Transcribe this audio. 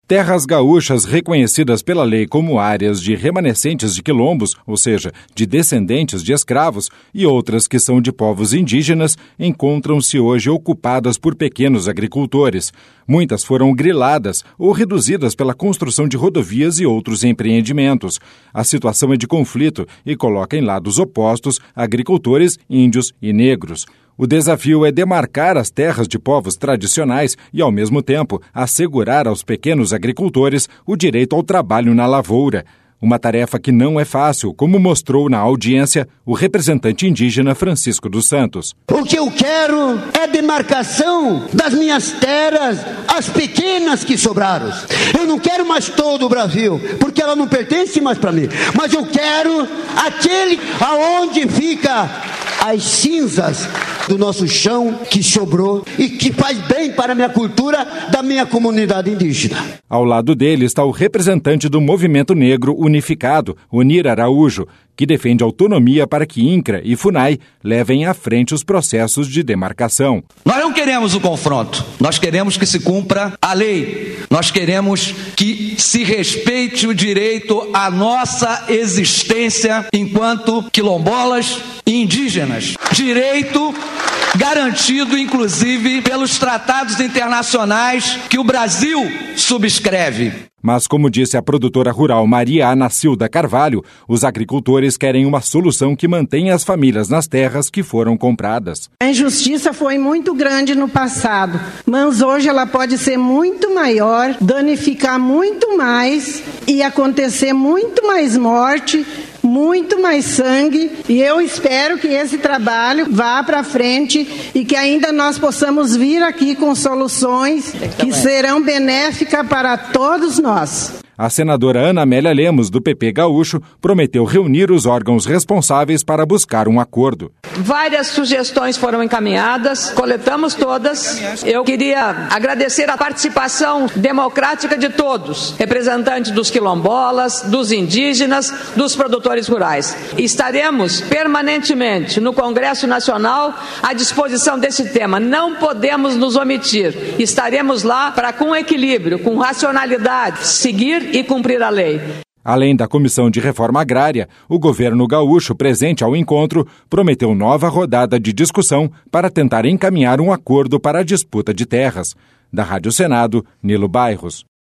Terras gaúchas reconhecidas pela lei como áreas de remanescentes de quilombos, ou seja, de descendentes de escravos, e outras que são de povos indígenas, encontram-se hoje ocupadas por pequenos agricultores. Muitas foram griladas ou reduzidas pela construção de rodovias e outros empreendimentos. A situação é de conflito e coloca em lados opostos agricultores, índios e negros. O desafio é demarcar as terras de povos tradicionais e, ao mesmo tempo, assegurar aos pequenos agricultores o direito ao trabalho na lavoura. Uma tarefa que não é fácil, como mostrou na audiência o representante indígena Francisco dos Santos. O que eu quero é demarcação das minhas terras, as pequenas que sobraram. Eu não quero mais todo o Brasil, porque ela não pertence mais para mim. Mas eu quero aquele aonde fica as cinzas do nosso chão que sobrou e que faz bem para a minha cultura, da minha comunidade indígena. Ao lado dele está o representante do Movimento Negro Unificado, Onir Araújo, que defende autonomia para que INCRA e FUNAI levem à frente os processos de demarcação. Nós não queremos o confronto, nós queremos que se cumpra a lei, nós queremos que se respeite o direito à nossa existência enquanto quilombolas e indígenas. Direito garantido, inclusive, pelos tratados internacionais que o Brasil subscreve. Mas, como disse a produtora rural Maria Anacilda Carvalho, os agricultores querem uma solução que mantenha as famílias nas terras que foram compradas. A injustiça foi muito grande no passado, mas hoje ela pode ser muito maior, danificar muito mais e acontecer muito mais morte, muito mais sangue, e eu espero que esse trabalho vá para frente e que ainda nós possamos vir aqui com soluções que serão benéficas para todos nós. A senadora Ana Amélia Lemos, do PP Gaúcho, prometeu reunir os órgãos responsáveis para buscar um acordo. Várias sugestões foram encaminhadas, coletamos todas. Eu queria agradecer a participação democrática de todos, representantes dos quilombolas, dos indígenas, dos produtores rurais. Estaremos permanentemente no Congresso Nacional à disposição desse tema. Não podemos nos omitir. Estaremos lá para, com equilíbrio, com racionalidade, seguir e cumprir a lei. Além da Comissão de Reforma Agrária, o governo gaúcho, presente ao encontro, prometeu nova rodada de discussão para tentar encaminhar um acordo para a disputa de terras. Da Rádio Senado, Nilo Bairros.